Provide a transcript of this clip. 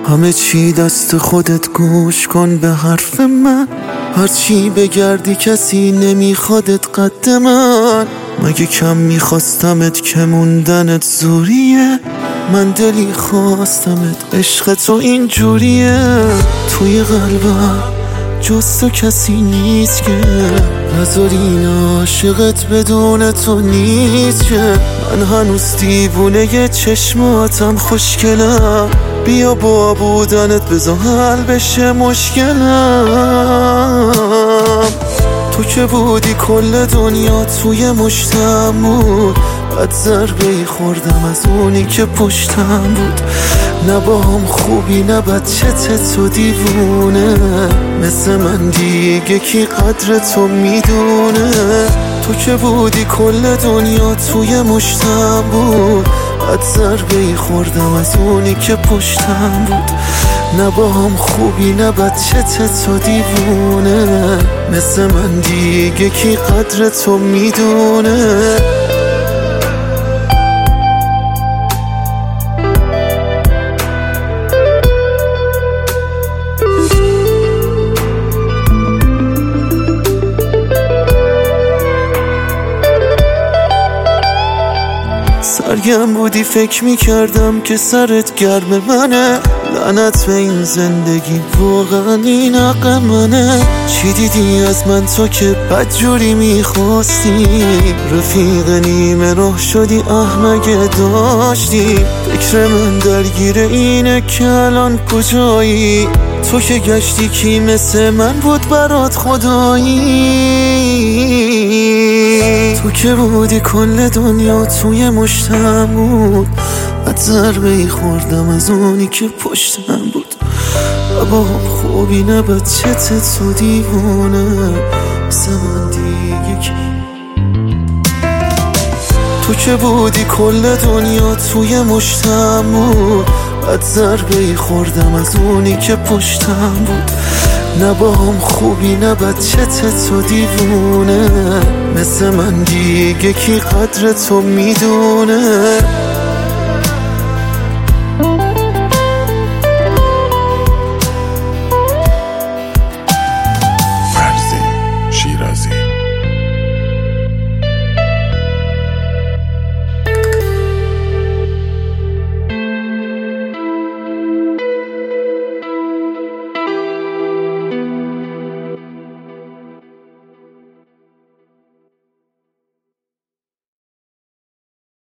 همه چی دست خودت، گوش کن به حرف من. هرچی بگردی کسی نمیخوادت قد من. مگه کم میخواستمت که موندنت زوریه؟ من دلی خواستمت، عشق تو اینجوریه. توی قلبم جز تو کسی نیست که نذار این عاشقت بدون تو نیست که. من هنوز دیوونه چشماتم خوشگلم، بیا با بودنت بذار حل بشه مشکلم. تو که بودی کل دنیا توی مشتم بود، بعد ضربه‌ای خوردم از اونی که پشتم بود. نه با هم خوبی نه بچت تو دیوونه، مثل من دیگه کی قدر تو میدونه. تو که بودی کل دنیا توی مشتم بود، بعد ضربه‌ای خوردم از اونی که پشتم بود. نه با هم خوبی نه بچت تو دیوونه، مثل من دیگه کی قدر تو میدونه. سرگم بودی فکر میکردم که سرت گرم منه. لعنت به این زندگی، واقعا این حق منه. چی دیدی از من تو که بدجوری میخواستی؟ رفیق نیمه راه شدی احمقه داشتی. فکر من درگیر اینه که الان کجایی؟ تو که گشتی کی مثل من بود برات خدایی؟ تو که بودی کل دنیا توی مشتم بود، بعد ضربه‌ای خوردم از اونی که پشتم بود. و با هم خوبی نه بچت تو دیوونه، مثل من دیگه کی. تو که بودی کل دنیا توی مشتم بود، بعد ضربه‌ای خوردم از اونی که پشتم بود. نه با هم خوبی نه بچت تو دیوونه، مثل من دیگه کی قدر تو میدونه.